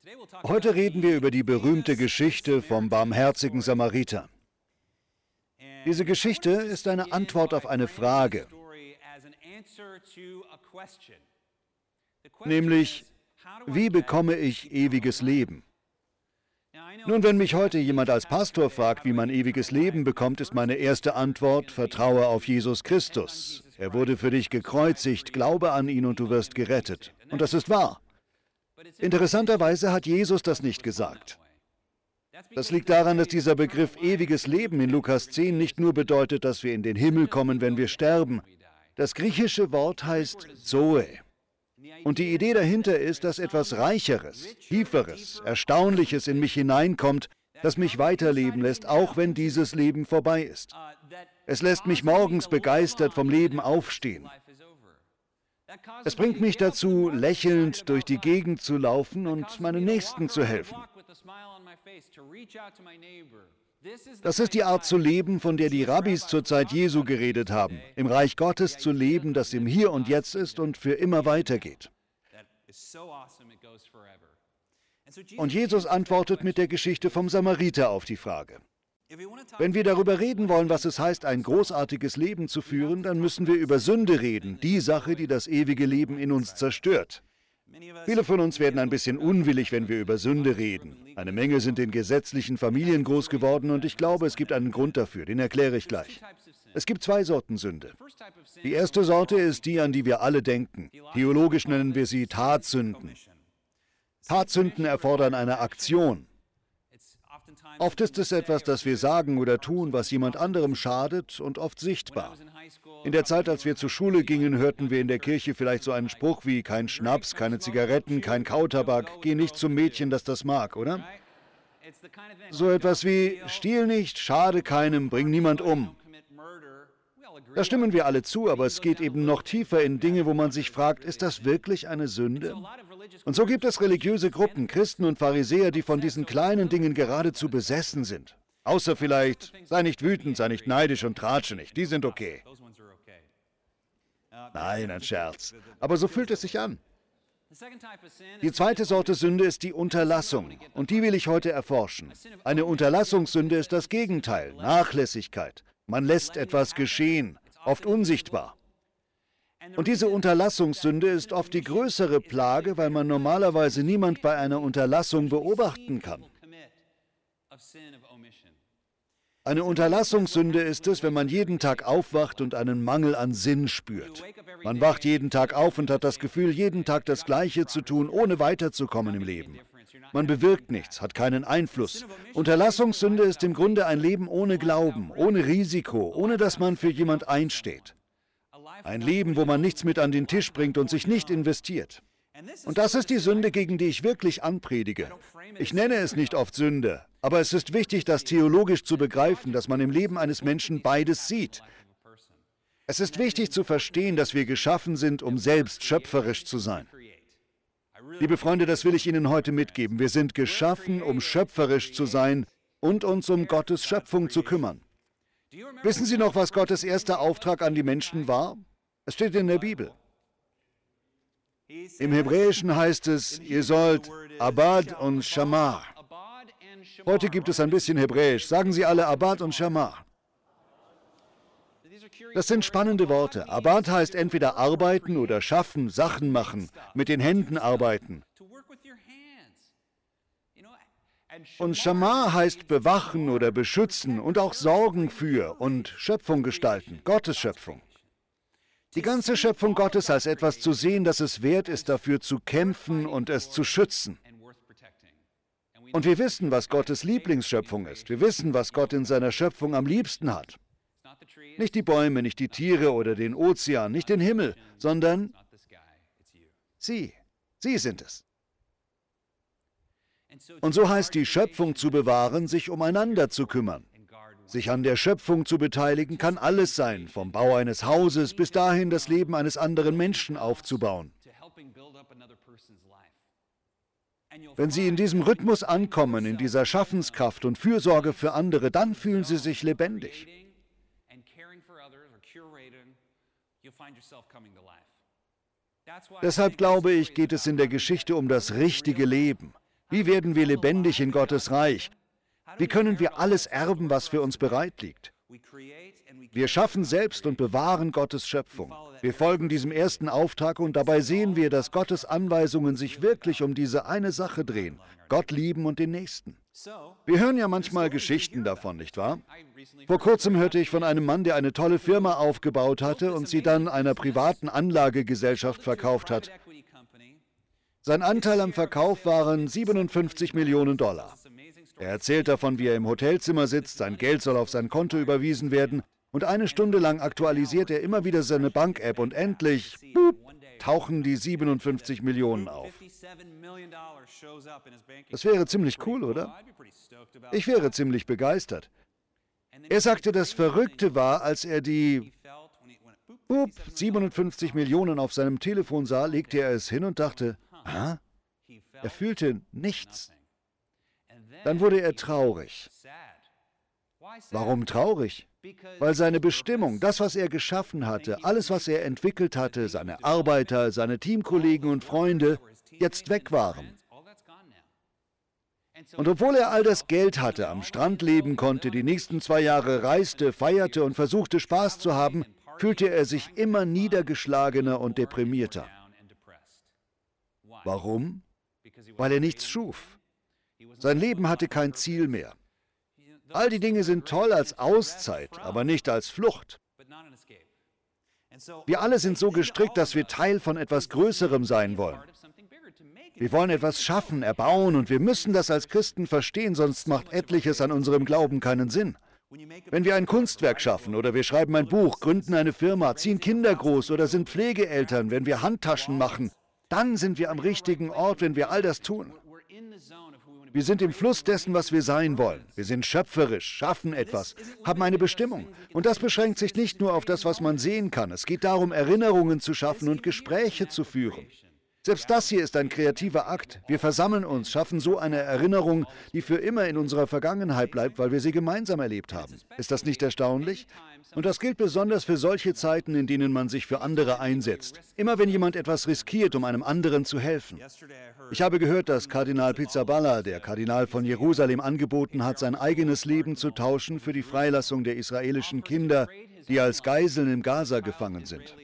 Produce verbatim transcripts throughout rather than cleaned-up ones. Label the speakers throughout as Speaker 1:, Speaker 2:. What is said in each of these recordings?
Speaker 1: Heute reden wir über die berühmte Geschichte vom barmherzigen Samariter. Diese Geschichte ist eine Antwort auf eine Frage, nämlich, wie bekomme ich ewiges Leben? Nun, wenn mich heute jemand als Pastor fragt, wie man ewiges Leben bekommt, ist meine erste Antwort, vertraue auf Jesus Christus. Er wurde für dich gekreuzigt, glaube an ihn und du wirst gerettet. Und das ist wahr. Interessanterweise hat Jesus das nicht gesagt. Das liegt daran, dass dieser Begriff ewiges Leben in Lukas zehn nicht nur bedeutet, dass wir in den Himmel kommen, wenn wir sterben. Das griechische Wort heißt Zoe. Und die Idee dahinter ist, dass etwas Reicheres, Tieferes, Erstaunliches in mich hineinkommt, das mich weiterleben lässt, auch wenn dieses Leben vorbei ist. Es lässt mich morgens begeistert vom Leben aufstehen. Es bringt mich dazu, lächelnd durch die Gegend zu laufen und meinen Nächsten zu helfen. Das ist die Art zu leben, von der die Rabbis zur Zeit Jesu geredet haben, im Reich Gottes zu leben, das im Hier und Jetzt ist und für immer weitergeht. Und Jesus antwortet mit der Geschichte vom Samariter auf die Frage. Wenn wir darüber reden wollen, was es heißt, ein großartiges Leben zu führen, dann müssen wir über Sünde reden, die Sache, die das ewige Leben in uns zerstört. Viele von uns werden ein bisschen unwillig, wenn wir über Sünde reden. Eine Menge sind in gesetzlichen Familien groß geworden und ich glaube, es gibt einen Grund dafür, den erkläre ich gleich. Es gibt zwei Sorten Sünde. Die erste Sorte ist die, an die wir alle denken. Theologisch nennen wir sie Tatsünden. Tatsünden erfordern eine Aktion. Oft ist es etwas, das wir sagen oder tun, was jemand anderem schadet und oft sichtbar. In der Zeit, als wir zur Schule gingen, hörten wir in der Kirche vielleicht so einen Spruch wie kein Schnaps, keine Zigaretten, kein Kautabak, geh nicht zum Mädchen, das das mag, oder? So etwas wie stiehl nicht, schade keinem, bring niemand um. Da stimmen wir alle zu, aber es geht eben noch tiefer in Dinge, wo man sich fragt, ist das wirklich eine Sünde? Und so gibt es religiöse Gruppen, Christen und Pharisäer, die von diesen kleinen Dingen geradezu besessen sind. Außer vielleicht, sei nicht wütend, sei nicht neidisch und tratsche nicht, die sind okay. Nein, ein Scherz. Aber so fühlt es sich an. Die zweite Sorte Sünde ist die Unterlassung, und die will ich heute erforschen. Eine Unterlassungssünde ist das Gegenteil, Nachlässigkeit. Man lässt etwas geschehen, oft unsichtbar. Und diese Unterlassungssünde ist oft die größere Plage, weil man normalerweise niemand bei einer Unterlassung beobachten kann. Eine Unterlassungssünde ist es, wenn man jeden Tag aufwacht und einen Mangel an Sinn spürt. Man wacht jeden Tag auf und hat das Gefühl, jeden Tag das Gleiche zu tun, ohne weiterzukommen im Leben. Man bewirkt nichts, hat keinen Einfluss. Unterlassungssünde ist im Grunde ein Leben ohne Glauben, ohne Risiko, ohne dass man für jemand einsteht. Ein Leben, wo man nichts mit an den Tisch bringt und sich nicht investiert. Und das ist die Sünde, gegen die ich wirklich anpredige. Ich nenne es nicht oft Sünde, aber es ist wichtig, das theologisch zu begreifen, dass man im Leben eines Menschen beides sieht. Es ist wichtig zu verstehen, dass wir geschaffen sind, um selbst schöpferisch zu sein. Liebe Freunde, das will ich Ihnen heute mitgeben. Wir sind geschaffen, um schöpferisch zu sein und uns um Gottes Schöpfung zu kümmern. Wissen Sie noch, was Gottes erster Auftrag an die Menschen war? Es steht in der Bibel. Im Hebräischen heißt es, ihr sollt Abad und Shamar. Heute gibt es ein bisschen Hebräisch. Sagen Sie alle Abad und Shamar. Das sind spannende Worte. Abad heißt entweder arbeiten oder schaffen, Sachen machen, mit den Händen arbeiten. Und Shamar heißt bewachen oder beschützen und auch sorgen für und Schöpfung gestalten, Gottes Schöpfung. Die ganze Schöpfung Gottes als etwas zu sehen, das es wert ist, dafür zu kämpfen und es zu schützen. Und wir wissen, was Gottes Lieblingsschöpfung ist. Wir wissen, was Gott in seiner Schöpfung am liebsten hat. Nicht die Bäume, nicht die Tiere oder den Ozean, nicht den Himmel, sondern Sie. Sie sind es. Und so heißt die Schöpfung zu bewahren, sich umeinander zu kümmern. Sich an der Schöpfung zu beteiligen kann alles sein, vom Bau eines Hauses bis dahin, das Leben eines anderen Menschen aufzubauen. Wenn Sie in diesem Rhythmus ankommen, in dieser Schaffenskraft und Fürsorge für andere, dann fühlen Sie sich lebendig. Deshalb glaube ich, geht es in der Geschichte um das richtige Leben. Wie werden wir lebendig in Gottes Reich? Wie können wir alles erben, was für uns bereit liegt? Wir schaffen selbst und bewahren Gottes Schöpfung. Wir folgen diesem ersten Auftrag und dabei sehen wir, dass Gottes Anweisungen sich wirklich um diese eine Sache drehen: Gott lieben und den Nächsten. Wir hören ja manchmal Geschichten davon, nicht wahr? Vor kurzem hörte ich von einem Mann, der eine tolle Firma aufgebaut hatte und sie dann einer privaten Anlagegesellschaft verkauft hat. Sein Anteil am Verkauf waren siebenundfünfzig Millionen Dollar. Er erzählt davon, wie er im Hotelzimmer sitzt, sein Geld soll auf sein Konto überwiesen werden und eine Stunde lang aktualisiert er immer wieder seine Bank-App und endlich, boop, tauchen die siebenundfünfzig Millionen auf. Das wäre ziemlich cool, oder? Ich wäre ziemlich begeistert. Er sagte, das Verrückte war, als er die boop, siebenundfünfzig Millionen auf seinem Telefon sah, legte er es hin und dachte, ah? Er fühlte nichts. Dann wurde er traurig. Warum traurig? Weil seine Bestimmung, das, was er geschaffen hatte, alles, was er entwickelt hatte, seine Arbeiter, seine Teamkollegen und Freunde, jetzt weg waren. Und obwohl er all das Geld hatte, am Strand leben konnte, die nächsten zwei Jahre reiste, feierte und versuchte, Spaß zu haben, fühlte er sich immer niedergeschlagener und deprimierter. Warum? Weil er nichts schuf. Sein Leben hatte kein Ziel mehr. All die Dinge sind toll als Auszeit, aber nicht als Flucht. Wir alle sind so gestrickt, dass wir Teil von etwas Größerem sein wollen. Wir wollen etwas schaffen, erbauen und wir müssen das als Christen verstehen, sonst macht etliches an unserem Glauben keinen Sinn. Wenn wir ein Kunstwerk schaffen oder wir schreiben ein Buch, gründen eine Firma, ziehen Kinder groß oder sind Pflegeeltern, wenn wir Handtaschen machen, dann sind wir am richtigen Ort, wenn wir all das tun. Wir sind im Fluss dessen, was wir sein wollen. Wir sind schöpferisch, schaffen etwas, haben eine Bestimmung. Und das beschränkt sich nicht nur auf das, was man sehen kann. Es geht darum, Erinnerungen zu schaffen und Gespräche zu führen. Selbst das hier ist ein kreativer Akt. Wir versammeln uns, schaffen so eine Erinnerung, die für immer in unserer Vergangenheit bleibt, weil wir sie gemeinsam erlebt haben. Ist das nicht erstaunlich? Und das gilt besonders für solche Zeiten, in denen man sich für andere einsetzt. Immer wenn jemand etwas riskiert, um einem anderen zu helfen. Ich habe gehört, dass Kardinal Pizzaballa, der Kardinal von Jerusalem, angeboten hat, sein eigenes Leben zu tauschen für die Freilassung der israelischen Kinder, die als Geiseln im Gaza gefangen sind.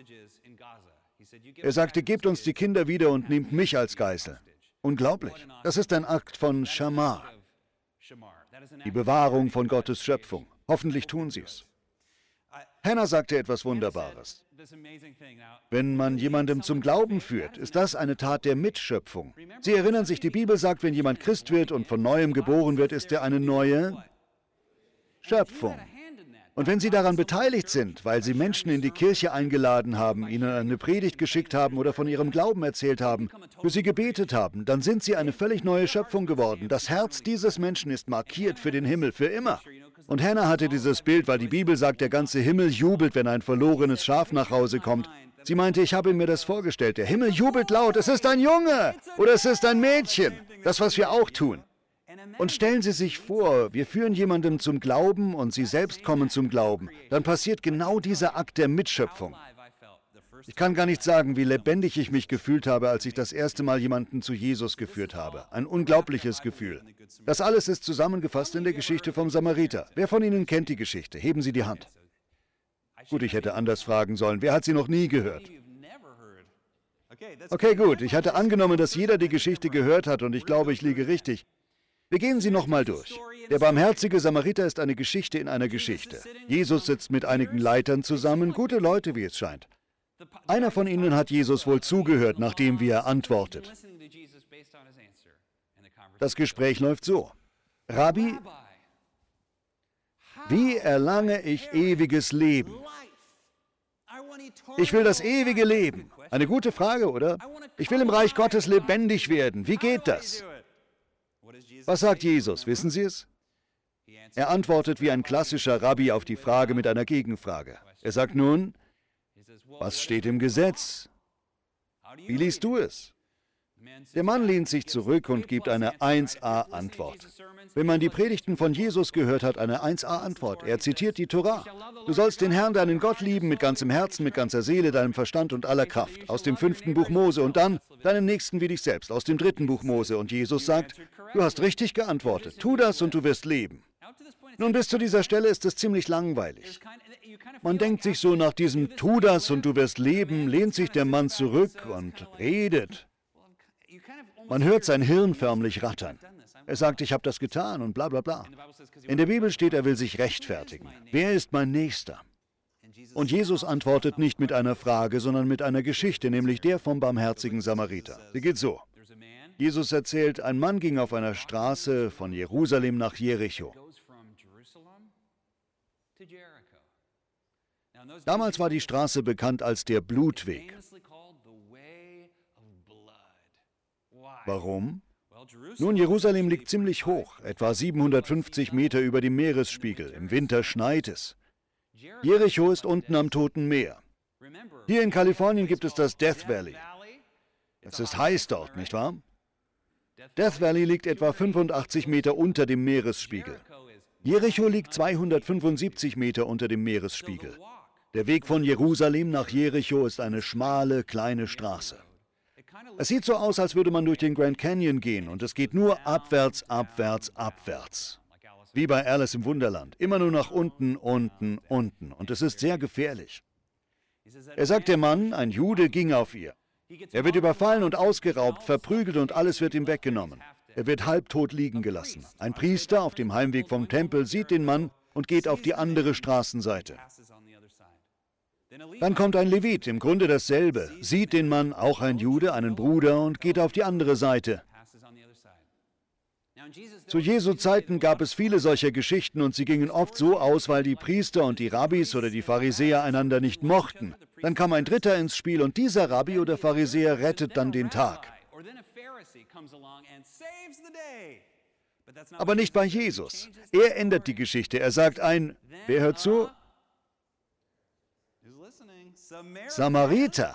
Speaker 1: Er sagte, gebt uns die Kinder wieder und nehmt mich als Geisel. Unglaublich. Das ist ein Akt von Shamar, die Bewahrung von Gottes Schöpfung. Hoffentlich tun sie es. Hannah sagte etwas Wunderbares. Wenn man jemandem zum Glauben führt, ist das eine Tat der Mitschöpfung. Sie erinnern sich, die Bibel sagt, wenn jemand Christ wird und von Neuem geboren wird, ist er eine neue Schöpfung. Und wenn Sie daran beteiligt sind, weil Sie Menschen in die Kirche eingeladen haben, ihnen eine Predigt geschickt haben oder von ihrem Glauben erzählt haben, für sie gebetet haben, dann sind Sie eine völlig neue Schöpfung geworden. Das Herz dieses Menschen ist markiert für den Himmel, für immer. Und Hannah hatte dieses Bild, weil die Bibel sagt, der ganze Himmel jubelt, wenn ein verlorenes Schaf nach Hause kommt. Sie meinte, ich habe mir das vorgestellt. Der Himmel jubelt laut, es ist ein Junge oder es ist ein Mädchen. Das, was wir auch tun. Und stellen Sie sich vor, wir führen jemandem zum Glauben und Sie selbst kommen zum Glauben. Dann passiert genau dieser Akt der Mitschöpfung. Ich kann gar nicht sagen, wie lebendig ich mich gefühlt habe, als ich das erste Mal jemanden zu Jesus geführt habe. Ein unglaubliches Gefühl. Das alles ist zusammengefasst in der Geschichte vom Samariter. Wer von Ihnen kennt die Geschichte? Heben Sie die Hand. Gut, ich hätte anders fragen sollen. Wer hat sie noch nie gehört? Okay, gut. Ich hatte angenommen, dass jeder die Geschichte gehört hat und ich glaube, ich liege richtig. Wir gehen sie nochmal durch. Der barmherzige Samariter ist eine Geschichte in einer Geschichte. Jesus sitzt mit einigen Leitern zusammen, gute Leute, wie es scheint. Einer von ihnen hat Jesus wohl zugehört, nachdem wie er antwortet. Das Gespräch läuft so. Rabbi, wie erlange ich ewiges Leben? Ich will das ewige Leben. Eine gute Frage, oder? Ich will im Reich Gottes lebendig werden. Wie geht das? Was sagt Jesus? Wissen Sie es? Er antwortet wie ein klassischer Rabbi auf die Frage mit einer Gegenfrage. Er sagt nun, was steht im Gesetz? Wie liest du es? Der Mann lehnt sich zurück und gibt eine eins A-Antwort. Wenn man die Predigten von Jesus gehört hat, eine eins A-Antwort. Er zitiert die Tora. Du sollst den Herrn, deinen Gott lieben, mit ganzem Herzen, mit ganzer Seele, deinem Verstand und aller Kraft. Aus dem fünften Buch Mose und dann deinen Nächsten wie dich selbst, aus dem dritten Buch Mose. Und Jesus sagt, du hast richtig geantwortet. Tu das und du wirst leben. Nun, bis zu dieser Stelle ist es ziemlich langweilig. Man denkt sich so, nach diesem Tu das und du wirst leben, lehnt sich der Mann zurück und redet. Man hört sein Hirn förmlich rattern. Er sagt, ich habe das getan und bla bla bla. In der Bibel steht, er will sich rechtfertigen. Wer ist mein Nächster? Und Jesus antwortet nicht mit einer Frage, sondern mit einer Geschichte, nämlich der vom barmherzigen Samariter. Sie geht so. Jesus erzählt, ein Mann ging auf einer Straße von Jerusalem nach Jericho. Damals war die Straße bekannt als der Blutweg. Warum? Nun, Jerusalem liegt ziemlich hoch, etwa siebenhundertfünfzig Meter über dem Meeresspiegel. Im Winter schneit es. Jericho ist unten am Toten Meer. Hier in Kalifornien gibt es das Death Valley. Es ist heiß dort, nicht wahr? Death Valley liegt etwa fünfundachtzig Meter unter dem Meeresspiegel. Jericho liegt zweihundertfünfundsiebzig Meter unter dem Meeresspiegel. Der Weg von Jerusalem nach Jericho ist eine schmale, kleine Straße. Es sieht so aus, als würde man durch den Grand Canyon gehen und es geht nur abwärts, abwärts, abwärts. Wie bei Alice im Wunderland. Immer nur nach unten, unten, unten. Und es ist sehr gefährlich. Er sagt, der Mann, ein Jude, ging auf ihr. Er wird überfallen und ausgeraubt, verprügelt und alles wird ihm weggenommen. Er wird halbtot liegen gelassen. Ein Priester auf dem Heimweg vom Tempel sieht den Mann und geht auf die andere Straßenseite. Dann kommt ein Levit, im Grunde dasselbe, sieht den Mann, auch ein Jude, einen Bruder, und geht auf die andere Seite. Zu Jesu Zeiten gab es viele solcher Geschichten und sie gingen oft so aus, weil die Priester und die Rabbis oder die Pharisäer einander nicht mochten. Dann kam ein Dritter ins Spiel und dieser Rabbi oder Pharisäer rettet dann den Tag. Aber nicht bei Jesus. Er ändert die Geschichte. Er sagt ein, wer hört zu? Samariter.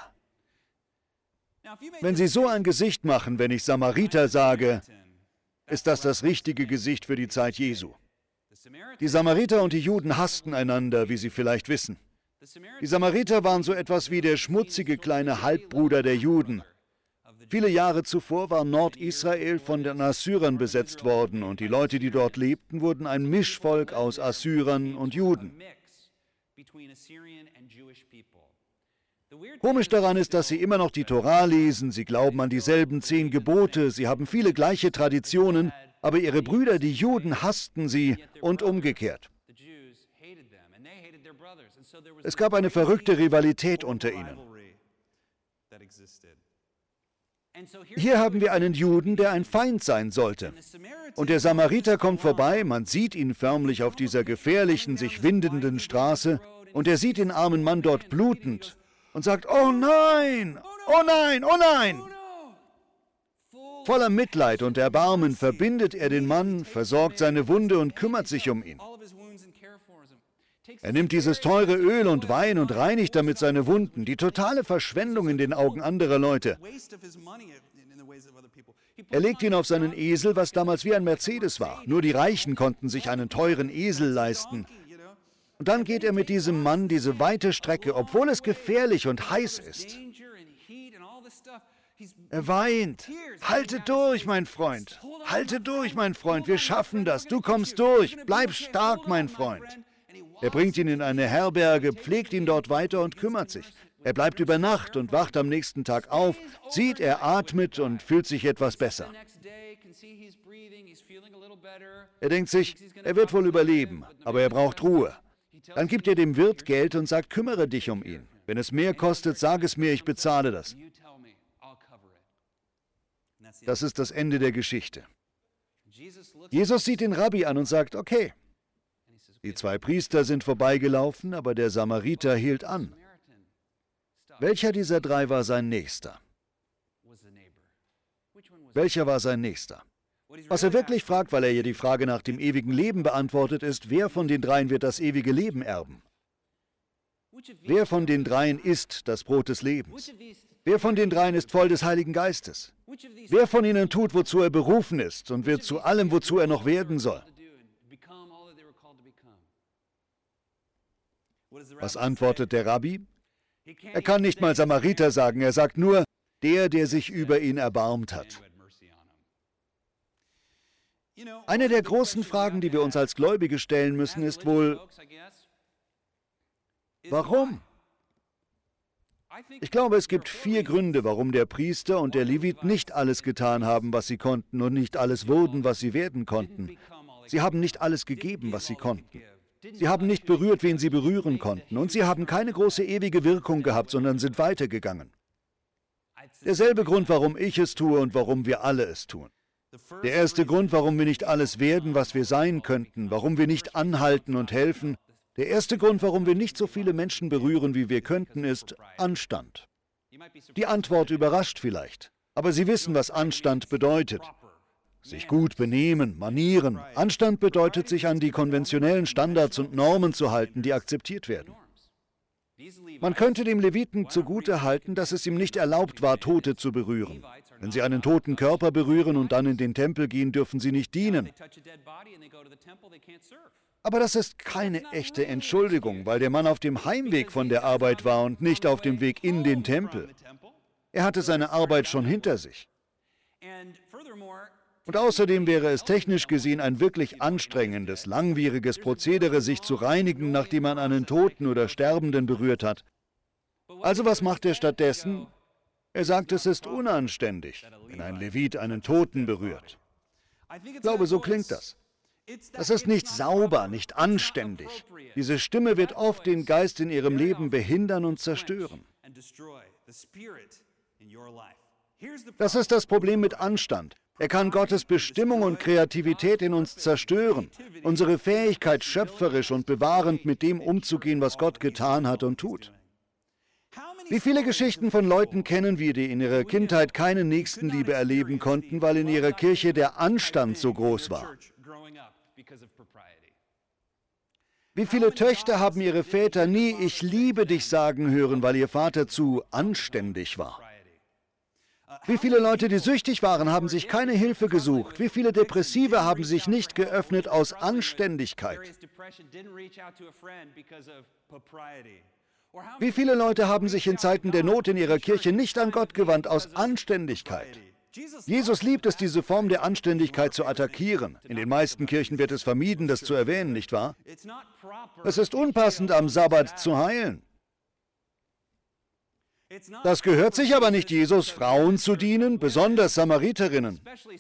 Speaker 1: Wenn Sie so ein Gesicht machen, wenn ich Samariter sage, ist das das richtige Gesicht für die Zeit Jesu. Die Samariter und die Juden hassten einander, wie Sie vielleicht wissen. Die Samariter waren so etwas wie der schmutzige kleine Halbbruder der Juden. Viele Jahre zuvor war Nordisrael von den Assyrern besetzt worden und die Leute, die dort lebten, wurden ein Mischvolk aus Assyrern und Juden. Komisch daran ist, dass sie immer noch die Tora lesen, sie glauben an dieselben zehn Gebote, sie haben viele gleiche Traditionen, aber ihre Brüder, die Juden, hassten sie und umgekehrt. Es gab eine verrückte Rivalität unter ihnen. Hier haben wir einen Juden, der ein Feind sein sollte. Und der Samariter kommt vorbei, man sieht ihn förmlich auf dieser gefährlichen, sich windenden Straße, und er sieht den armen Mann dort blutend und sagt, oh nein, oh nein, oh nein. Voller Mitleid und Erbarmen verbindet er den Mann, versorgt seine Wunde und kümmert sich um ihn. Er nimmt dieses teure Öl und Wein und reinigt damit seine Wunden, die totale Verschwendung in den Augen anderer Leute. Er legt ihn auf seinen Esel, was damals wie ein Mercedes war. Nur die Reichen konnten sich einen teuren Esel leisten. Und dann geht er mit diesem Mann diese weite Strecke, obwohl es gefährlich und heiß ist. Er weint. Halte durch, mein Freund. Halte durch, mein Freund. Wir schaffen das. Du kommst durch. Bleib stark, mein Freund. Er bringt ihn in eine Herberge, pflegt ihn dort weiter und kümmert sich. Er bleibt über Nacht und wacht am nächsten Tag auf, sieht, er atmet und fühlt sich etwas besser. Er denkt sich, er wird wohl überleben, aber er braucht Ruhe. Dann gibt er dem Wirt Geld und sagt, kümmere dich um ihn. Wenn es mehr kostet, sag es mir, ich bezahle das. Das ist das Ende der Geschichte. Jesus sieht den Rabbi an und sagt, okay. Die zwei Priester sind vorbeigelaufen, aber der Samariter hielt an. Welcher dieser drei war sein Nächster? Welcher war sein Nächster? Was er wirklich fragt, weil er ja die Frage nach dem ewigen Leben beantwortet, ist, wer von den dreien wird das ewige Leben erben? Wer von den dreien isst das Brot des Lebens? Wer von den dreien ist voll des Heiligen Geistes? Wer von ihnen tut, wozu er berufen ist und wird zu allem, wozu er noch werden soll? Was antwortet der Rabbi? Er kann nicht mal Samariter sagen, er sagt nur, der, der sich über ihn erbarmt hat. Eine der großen Fragen, die wir uns als Gläubige stellen müssen, ist wohl, warum? Ich glaube, es gibt vier Gründe, warum der Priester und der Levit nicht alles getan haben, was sie konnten, und nicht alles wurden, was sie werden konnten. Sie haben nicht alles gegeben, was sie konnten. Sie haben nicht berührt, wen sie berühren konnten, und sie haben keine große ewige Wirkung gehabt, sondern sind weitergegangen. Derselbe Grund, warum ich es tue und warum wir alle es tun. Der erste Grund, warum wir nicht alles werden, was wir sein könnten, warum wir nicht anhalten und helfen, der erste Grund, warum wir nicht so viele Menschen berühren, wie wir könnten, ist Anstand. Die Antwort überrascht vielleicht, aber Sie wissen, was Anstand bedeutet. Sich gut benehmen, Manieren. Anstand bedeutet, sich an die konventionellen Standards und Normen zu halten, die akzeptiert werden. Man könnte dem Leviten zugutehalten, dass es ihm nicht erlaubt war, Tote zu berühren. Wenn sie einen toten Körper berühren und dann in den Tempel gehen, dürfen sie nicht dienen. Aber das ist keine echte Entschuldigung, weil der Mann auf dem Heimweg von der Arbeit war und nicht auf dem Weg in den Tempel. Er hatte seine Arbeit schon hinter sich. Und außerdem wäre es technisch gesehen ein wirklich anstrengendes, langwieriges Prozedere, sich zu reinigen, nachdem man einen Toten oder Sterbenden berührt hat. Also was macht er stattdessen? Er sagt, es ist unanständig, wenn ein Levit einen Toten berührt. Ich glaube, so klingt das. Das ist nicht sauber, nicht anständig. Diese Stimme wird oft den Geist in ihrem Leben behindern und zerstören. Das ist das Problem mit Anstand. Er kann Gottes Bestimmung und Kreativität in uns zerstören, unsere Fähigkeit, schöpferisch und bewahrend mit dem umzugehen, was Gott getan hat und tut. Wie viele Geschichten von Leuten kennen wir, die in ihrer Kindheit keine Nächstenliebe erleben konnten, weil in ihrer Kirche der Anstand so groß war? Wie viele Töchter haben ihre Väter nie „Ich liebe dich" sagen hören, weil ihr Vater zu anständig war? Wie viele Leute, die süchtig waren, haben sich keine Hilfe gesucht? Wie viele Depressive haben sich nicht geöffnet aus Anständigkeit? Wie viele Leute haben sich in Zeiten der Not in ihrer Kirche nicht an Gott gewandt aus Anständigkeit? Jesus liebt es, diese Form der Anständigkeit zu attackieren. In den meisten Kirchen wird es vermieden, das zu erwähnen, nicht wahr? Es ist unpassend, am Sabbat zu heilen. Das gehört sich aber nicht Jesus, Frauen zu dienen, besonders Samariterinnen.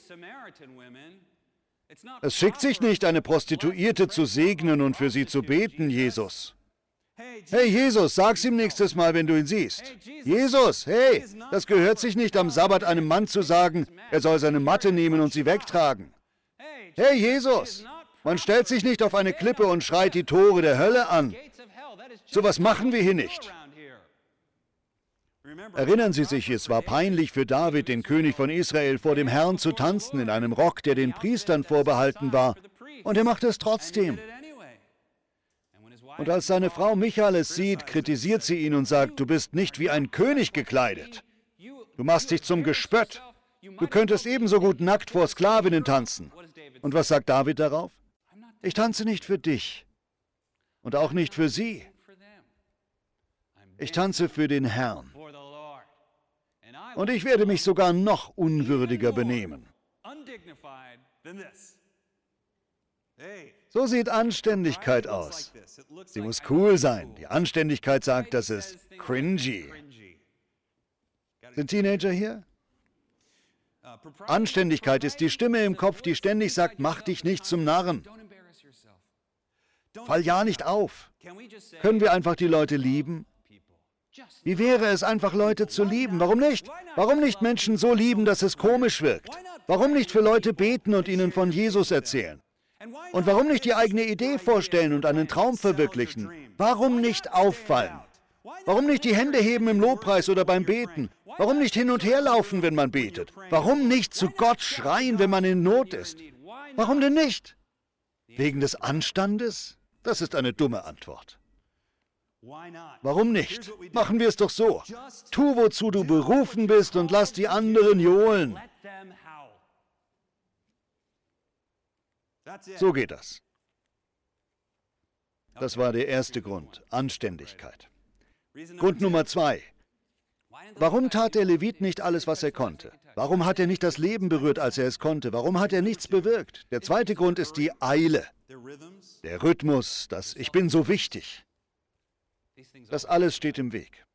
Speaker 1: Es schickt sich nicht, eine Prostituierte zu segnen und für sie zu beten, Jesus. Hey Jesus, sag's ihm nächstes Mal, wenn du ihn siehst. Jesus, hey, das gehört sich nicht, am Sabbat einem Mann zu sagen, er soll seine Matte nehmen und sie wegtragen. Hey Jesus, man stellt sich nicht auf eine Klippe und schreit die Tore der Hölle an. So was machen wir hier nicht. Erinnern Sie sich, es war peinlich für David, den König von Israel, vor dem Herrn zu tanzen in einem Rock, der den Priestern vorbehalten war. Und er macht es trotzdem. Und als seine Frau Michal es sieht, kritisiert sie ihn und sagt, du bist nicht wie ein König gekleidet. Du machst dich zum Gespött. Du könntest ebenso gut nackt vor Sklavinnen tanzen. Und was sagt David darauf? Ich tanze nicht für dich und auch nicht für sie. Ich tanze für den Herrn. Und ich werde mich sogar noch unwürdiger benehmen. So sieht Anständigkeit aus. Sie muss cool sein. Die Anständigkeit sagt, das ist cringy. Sind Teenager hier? Anständigkeit ist die Stimme im Kopf, die ständig sagt, mach dich nicht zum Narren. Fall ja nicht auf. Können wir einfach die Leute lieben? Wie wäre es, einfach Leute zu lieben? Warum nicht? Warum nicht Menschen so lieben, dass es komisch wirkt? Warum nicht für Leute beten und ihnen von Jesus erzählen? Und warum nicht die eigene Idee vorstellen und einen Traum verwirklichen? Warum nicht auffallen? Warum nicht die Hände heben im Lobpreis oder beim Beten? Warum nicht hin und her laufen, wenn man betet? Warum nicht zu Gott schreien, wenn man in Not ist? Warum denn nicht? Wegen des Anstandes? Das ist eine dumme Antwort. Warum nicht? Machen wir es doch so. Tu, wozu du berufen bist und lass die anderen johlen. So geht das. Das war der erste Grund, Anständigkeit. Grund Nummer zwei. Warum tat der Levit nicht alles, was er konnte? Warum hat er nicht das Leben berührt, als er es konnte? Warum hat er nichts bewirkt? Der zweite Grund ist die Eile, der Rhythmus, das Ich bin so wichtig. Das alles steht im Weg.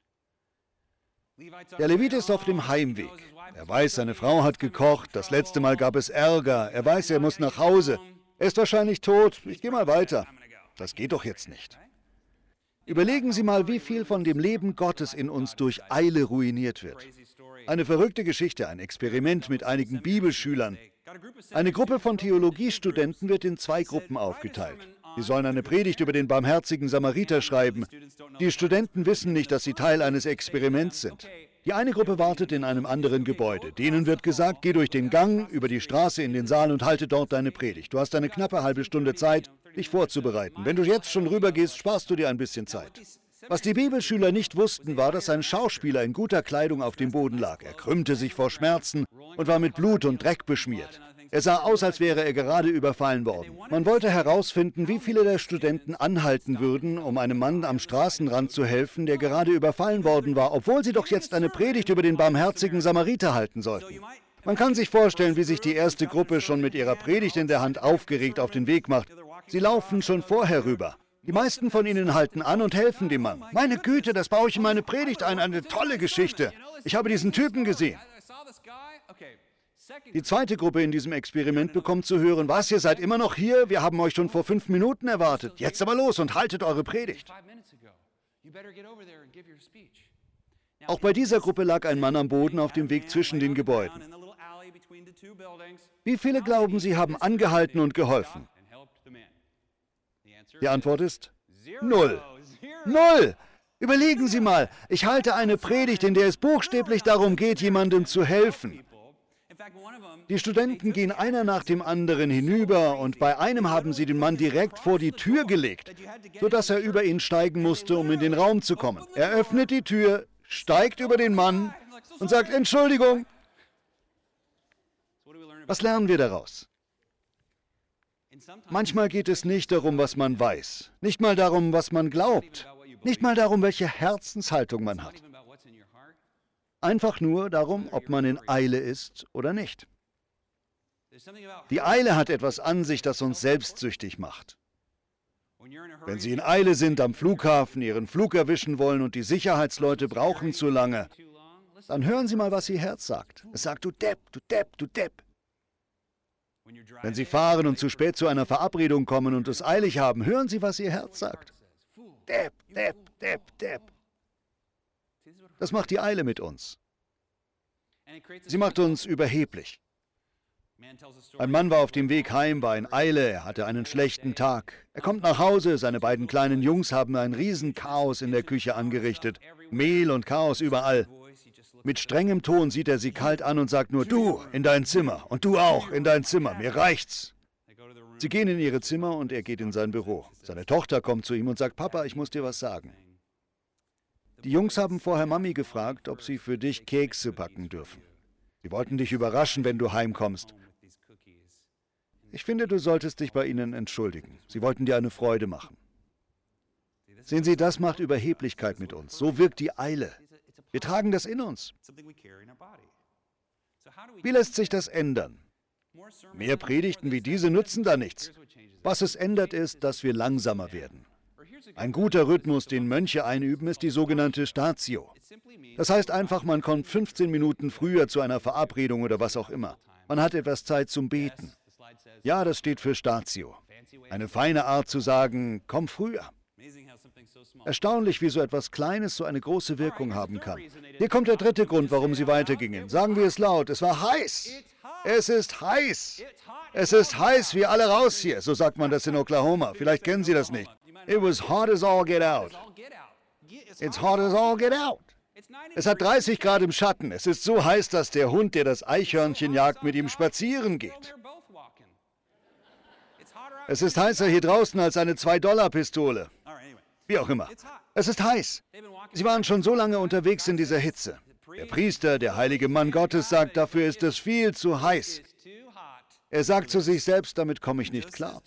Speaker 1: Der Levit ist auf dem Heimweg. Er weiß, seine Frau hat gekocht, das letzte Mal gab es Ärger, er weiß, er muss nach Hause. Er ist wahrscheinlich tot, ich gehe mal weiter. Das geht doch jetzt nicht. Überlegen Sie mal, wie viel von dem Leben Gottes in uns durch Eile ruiniert wird. Eine verrückte Geschichte, ein Experiment mit einigen Bibelschülern. Eine Gruppe von Theologiestudenten wird in zwei Gruppen aufgeteilt. Sie sollen eine Predigt über den barmherzigen Samariter schreiben. Die Studenten wissen nicht, dass sie Teil eines Experiments sind. Die eine Gruppe wartet in einem anderen Gebäude. Denen wird gesagt, geh durch den Gang, über die Straße in den Saal und halte dort deine Predigt. Du hast eine knappe halbe Stunde Zeit, dich vorzubereiten. Wenn du jetzt schon rübergehst, sparst du dir ein bisschen Zeit. Was die Bibelschüler nicht wussten, war, dass ein Schauspieler in guter Kleidung auf dem Boden lag. Er krümmte sich vor Schmerzen und war mit Blut und Dreck beschmiert. Er sah aus, als wäre er gerade überfallen worden. Man wollte herausfinden, wie viele der Studenten anhalten würden, um einem Mann am Straßenrand zu helfen, der gerade überfallen worden war, obwohl sie doch jetzt eine Predigt über den barmherzigen Samariter halten sollten. Man kann sich vorstellen, wie sich die erste Gruppe schon mit ihrer Predigt in der Hand aufgeregt auf den Weg macht. Sie laufen schon vorher rüber. Die meisten von ihnen halten an und helfen dem Mann. Meine Güte, das baue ich in meine Predigt ein, eine tolle Geschichte. Ich habe diesen Typen gesehen. Die zweite Gruppe in diesem Experiment bekommt zu hören, was, ihr seid immer noch hier? Wir haben euch schon vor fünf Minuten erwartet. Jetzt aber los und haltet eure Predigt. Auch bei dieser Gruppe lag ein Mann am Boden auf dem Weg zwischen den Gebäuden. Wie viele glauben, sie haben angehalten und geholfen? Die Antwort ist null. Null! Überlegen Sie mal, ich halte eine Predigt, in der es buchstäblich darum geht, jemandem zu helfen. Die Studenten gehen einer nach dem anderen hinüber und bei einem haben sie den Mann direkt vor die Tür gelegt, sodass er über ihn steigen musste, um in den Raum zu kommen. Er öffnet die Tür, steigt über den Mann und sagt, Entschuldigung. Was lernen wir daraus? Manchmal geht es nicht darum, was man weiß, nicht mal darum, was man glaubt, nicht mal darum, welche Herzenshaltung man hat. Einfach nur darum, ob man in Eile ist oder nicht. Die Eile hat etwas an sich, das uns selbstsüchtig macht. Wenn Sie in Eile sind am Flughafen, Ihren Flug erwischen wollen und die Sicherheitsleute brauchen zu lange, dann hören Sie mal, was Ihr Herz sagt. Es sagt, du Depp, du Depp, du Depp. Wenn Sie fahren und zu spät zu einer Verabredung kommen und es eilig haben, hören Sie, was Ihr Herz sagt. Depp, Depp, Depp, Depp. Das macht die Eile mit uns. Sie macht uns überheblich. Ein Mann war auf dem Weg heim, war in Eile, er hatte einen schlechten Tag. Er kommt nach Hause, seine beiden kleinen Jungs haben ein Riesenchaos in der Küche angerichtet. Mehl und Chaos überall. Mit strengem Ton sieht er sie kalt an und sagt nur, du, in dein Zimmer und du auch, in dein Zimmer, mir reicht's. Sie gehen in ihre Zimmer und er geht in sein Büro. Seine Tochter kommt zu ihm und sagt, Papa, ich muss dir was sagen. Die Jungs haben vorher Mami gefragt, ob sie für dich Kekse backen dürfen. Sie wollten dich überraschen, wenn du heimkommst. Ich finde, du solltest dich bei ihnen entschuldigen. Sie wollten dir eine Freude machen. Sehen Sie, das macht Überheblichkeit mit uns. So wirkt die Eile. Wir tragen das in uns. Wie lässt sich das ändern? Mehr Predigten wie diese nützen da nichts. Was es ändert, ist, dass wir langsamer werden. Ein guter Rhythmus, den Mönche einüben, ist die sogenannte Statio. Das heißt einfach, man kommt fünfzehn Minuten früher zu einer Verabredung oder was auch immer. Man hat etwas Zeit zum Beten. Ja, das steht für Statio. Eine feine Art zu sagen, komm früher. Erstaunlich, wie so etwas Kleines so eine große Wirkung haben kann. Hier kommt der dritte Grund, warum sie weitergingen. Sagen wir es laut, es war heiß. Es ist heiß. Es ist heiß, wie alle raus hier. So sagt man das in Oklahoma. Vielleicht kennen Sie das nicht. It was hot as all get out. It's hot as all get out. Es hat dreißig Grad im Schatten. Es ist so heiß, dass der Hund, der das Eichhörnchen jagt, mit ihm spazieren geht. Es ist heißer hier draußen als eine zwei Dollar Pistole. Wie auch immer. Es ist heiß. Sie waren schon so lange unterwegs in dieser Hitze. Der Priester, der heilige Mann Gottes, sagt, dafür ist es viel zu heiß. Er sagt zu sich selbst, damit komme ich nicht klar.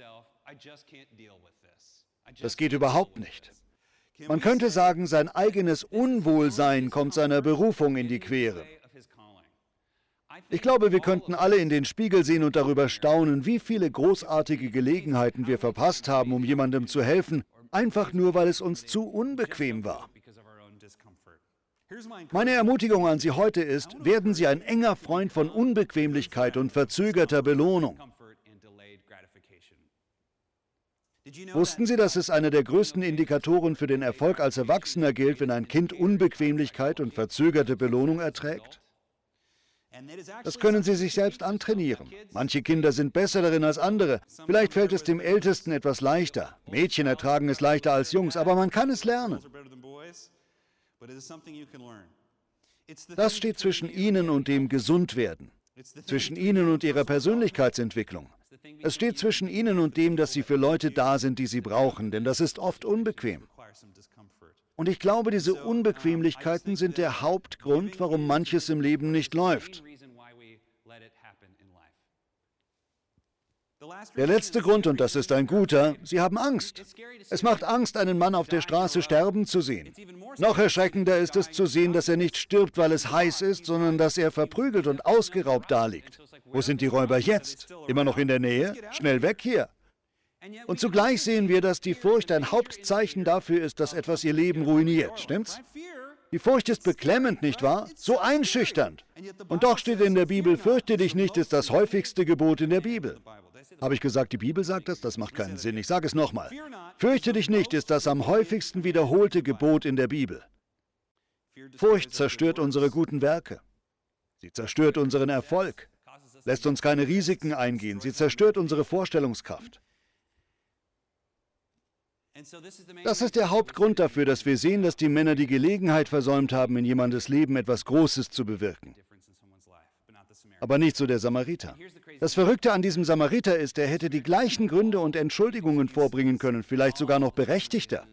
Speaker 1: Das geht überhaupt nicht. Man könnte sagen, sein eigenes Unwohlsein kommt seiner Berufung in die Quere. Ich glaube, wir könnten alle in den Spiegel sehen und darüber staunen, wie viele großartige Gelegenheiten wir verpasst haben, um jemandem zu helfen, einfach nur, weil es uns zu unbequem war. Meine Ermutigung an Sie heute ist, werden Sie ein enger Freund von Unbequemlichkeit und verzögerter Belohnung. Wussten Sie, dass es einer der größten Indikatoren für den Erfolg als Erwachsener gilt, wenn ein Kind Unbequemlichkeit und verzögerte Belohnung erträgt? Das können Sie sich selbst antrainieren. Manche Kinder sind besser darin als andere. Vielleicht fällt es dem Ältesten etwas leichter. Mädchen ertragen es leichter als Jungs, aber man kann es lernen. Das steht zwischen Ihnen und dem Gesundwerden, zwischen Ihnen und Ihrer Persönlichkeitsentwicklung. Es steht zwischen Ihnen und dem, dass Sie für Leute da sind, die Sie brauchen, denn das ist oft unbequem. Und ich glaube, diese Unbequemlichkeiten sind der Hauptgrund, warum manches im Leben nicht läuft. Der letzte Grund, und das ist ein guter, Sie haben Angst. Es macht Angst, einen Mann auf der Straße sterben zu sehen. Noch erschreckender ist es zu sehen, dass er nicht stirbt, weil es heiß ist, sondern dass er verprügelt und ausgeraubt daliegt. Wo sind die Räuber jetzt? Immer noch in der Nähe? Schnell weg hier! Und zugleich sehen wir, dass die Furcht ein Hauptzeichen dafür ist, dass etwas ihr Leben ruiniert. Stimmt's? Die Furcht ist beklemmend, nicht wahr? So einschüchternd. Und doch steht in der Bibel, fürchte dich nicht, ist das häufigste Gebot in der Bibel. Habe ich gesagt, die Bibel sagt das? Das macht keinen Sinn. Ich sage es nochmal. Fürchte dich nicht, ist das am häufigsten wiederholte Gebot in der Bibel. Furcht zerstört unsere guten Werke. Sie zerstört unseren Erfolg, lässt uns keine Risiken eingehen. Sie zerstört unsere Vorstellungskraft. Das ist der Hauptgrund dafür, dass wir sehen, dass die Männer die Gelegenheit versäumt haben, in jemandes Leben etwas Großes zu bewirken. Aber nicht so der Samariter. Das Verrückte an diesem Samariter ist, er hätte die gleichen Gründe und Entschuldigungen vorbringen können, vielleicht sogar noch berechtigter.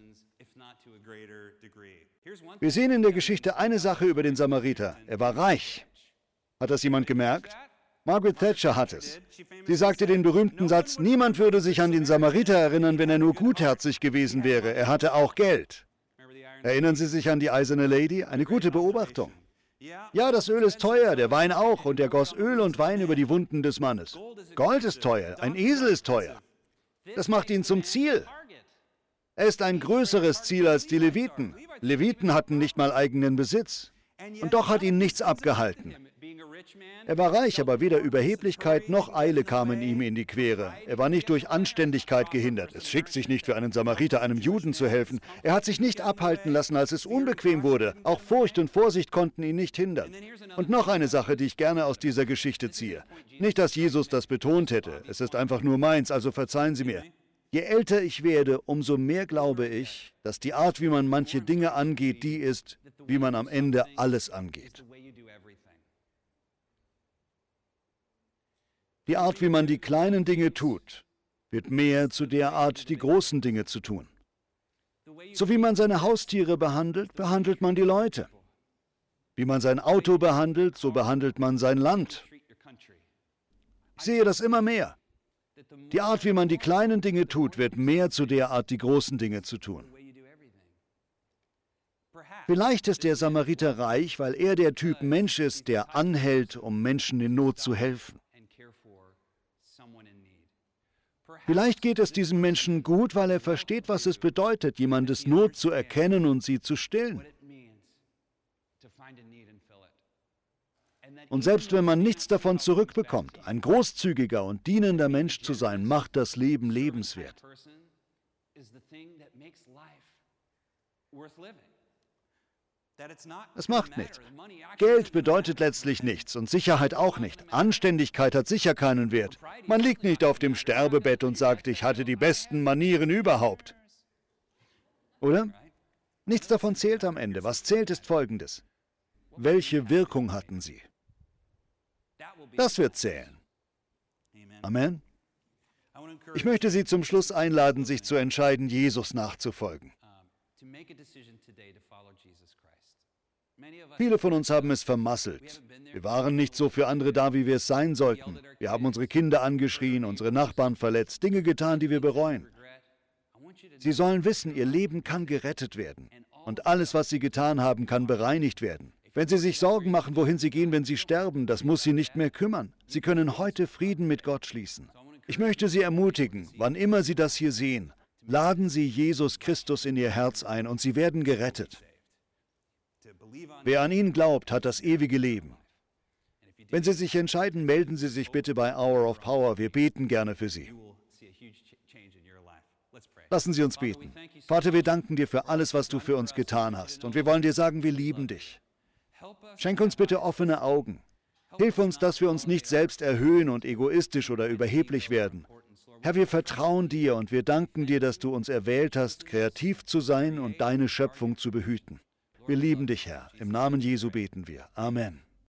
Speaker 1: Wir sehen in der Geschichte eine Sache über den Samariter. Er war reich. Hat das jemand gemerkt? Margaret Thatcher hat es. Sie sagte den berühmten Satz, niemand würde sich an den Samariter erinnern, wenn er nur gutherzig gewesen wäre. Er hatte auch Geld. Erinnern Sie sich an die Eiserne Lady? Eine gute Beobachtung. Ja, das Öl ist teuer, der Wein auch, und er goss Öl und Wein über die Wunden des Mannes. Gold ist teuer, ein Esel ist teuer. Das macht ihn zum Ziel. Er ist ein größeres Ziel als die Leviten. Leviten hatten nicht mal eigenen Besitz. Und doch hat ihn nichts abgehalten. Er war reich, aber weder Überheblichkeit noch Eile kamen ihm in die Quere. Er war nicht durch Anständigkeit gehindert. Es schickt sich nicht für einen Samariter, einem Juden zu helfen. Er hat sich nicht abhalten lassen, als es unbequem wurde. Auch Furcht und Vorsicht konnten ihn nicht hindern. Und noch eine Sache, die ich gerne aus dieser Geschichte ziehe. Nicht, dass Jesus das betont hätte. Es ist einfach nur meins, also verzeihen Sie mir. Je älter ich werde, umso mehr glaube ich, dass die Art, wie man manche Dinge angeht, die ist, wie man am Ende alles angeht. Die Art, wie man die kleinen Dinge tut, wird mehr zu der Art, die großen Dinge zu tun. So wie man seine Haustiere behandelt, behandelt man die Leute. Wie man sein Auto behandelt, so behandelt man sein Land. Ich sehe das immer mehr. Die Art, wie man die kleinen Dinge tut, wird mehr zu der Art, die großen Dinge zu tun. Vielleicht ist der Samariter reich, weil er der Typ Mensch ist, der anhält, um Menschen in Not zu helfen. Vielleicht geht es diesem Menschen gut, weil er versteht, was es bedeutet, jemandes Not zu erkennen und sie zu stillen. Und selbst wenn man nichts davon zurückbekommt, ein großzügiger und dienender Mensch zu sein, macht das Leben lebenswert. Es macht nichts. Geld bedeutet letztlich nichts und Sicherheit auch nicht. Anständigkeit hat sicher keinen Wert. Man liegt nicht auf dem Sterbebett und sagt, ich hatte die besten Manieren überhaupt. Oder? Nichts davon zählt am Ende. Was zählt, ist Folgendes. Welche Wirkung hatten sie? Das wird zählen. Amen. Ich möchte Sie zum Schluss einladen, sich zu entscheiden, Jesus nachzufolgen. Viele von uns haben es vermasselt. Wir waren nicht so für andere da, wie wir es sein sollten. Wir haben unsere Kinder angeschrien, unsere Nachbarn verletzt, Dinge getan, die wir bereuen. Sie sollen wissen, ihr Leben kann gerettet werden. Und alles, was sie getan haben, kann bereinigt werden. Wenn sie sich Sorgen machen, wohin sie gehen, wenn sie sterben, das muss sie nicht mehr kümmern. Sie können heute Frieden mit Gott schließen. Ich möchte Sie ermutigen, wann immer Sie das hier sehen, laden Sie Jesus Christus in Ihr Herz ein und Sie werden gerettet. Wer an ihn glaubt, hat das ewige Leben. Wenn Sie sich entscheiden, melden Sie sich bitte bei Hour of Power. Wir beten gerne für Sie. Lassen Sie uns beten. Vater, wir danken dir für alles, was du für uns getan hast. Und wir wollen dir sagen, wir lieben dich. Schenk uns bitte offene Augen. Hilf uns, dass wir uns nicht selbst erhöhen und egoistisch oder überheblich werden. Herr, wir vertrauen dir und wir danken dir, dass du uns erwählt hast, kreativ zu sein und deine Schöpfung zu behüten. Wir lieben dich, Herr. Im Namen Jesu beten wir. Amen.